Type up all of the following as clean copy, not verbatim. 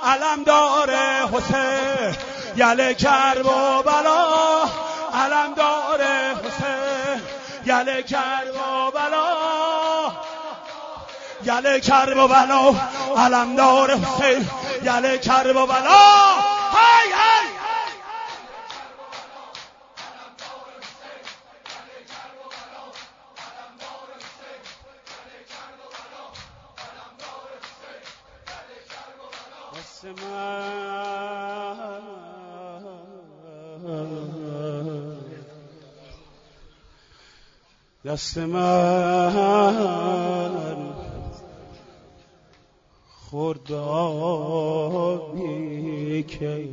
علمدار حسین یل کرب و بلا علمدار حسین یل کرب و بلا یل کرب و بلا علمدار حسین یل کرب و بلا هی هی دست من خورد آبی که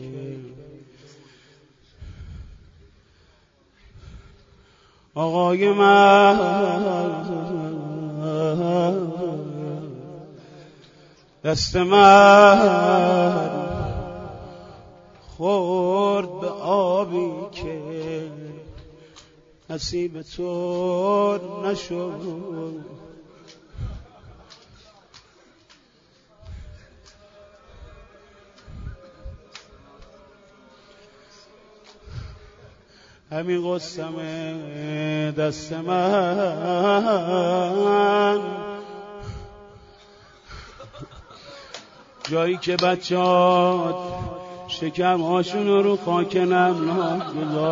آقای من دست من خورد به آبی که نصیب تو نشد همین قسم دست من جایی که بچه‌ها شکم‌هاشون رو خاک نمناک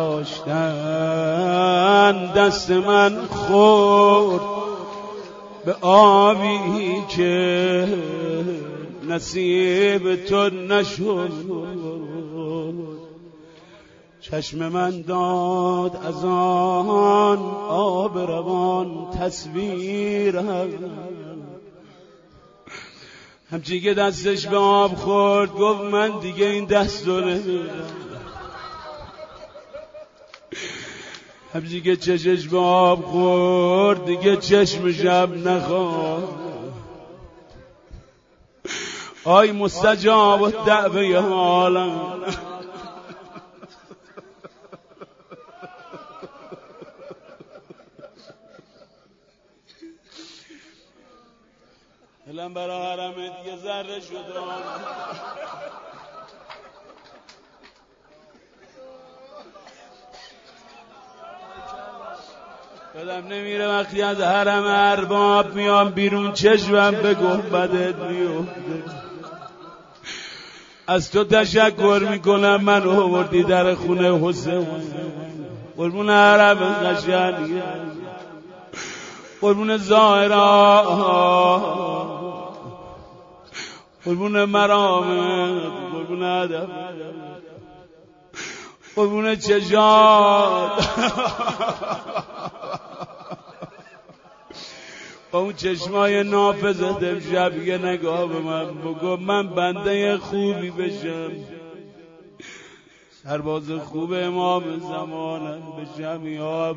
گذاشتن دست من خورد به آبی که نصیب تو نشد چشم من داد از آن آب روان تصویرم همچی که دستش به آب خورد گفت من دیگه این دست رو نمیدم همچی که چشش به آب خورد دیگه چشمشم نخواد آی مستجاب الدعوه حالم دلم برای حرمت یه ذره شد یادم نمیره وقتی از حرم ارباب میام بیرون چشمم به گنبدت میفته از تو تشکر میکنم من آوردی در خونه حسین قربون حرم قشنگه قربون ظاهرا قربون مرامت قربون ادب قربون چشات با اون چشمای نافذت امشب یه نگاه به من بگو من بنده خوبی بشم سرباز خوب امام زمانم بشم یا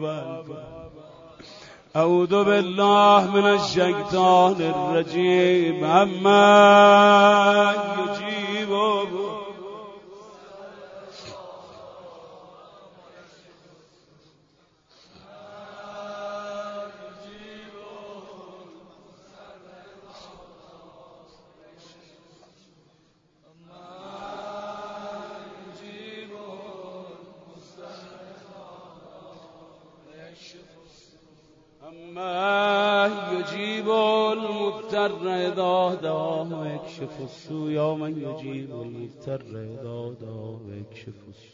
اعوذ بالله من الشیطان الرجیم اما یجیب ما يجيب المضطر إذا دعاه ويكشف السوء يوم يجيب المضطر إذا دعاه ويكشف السوء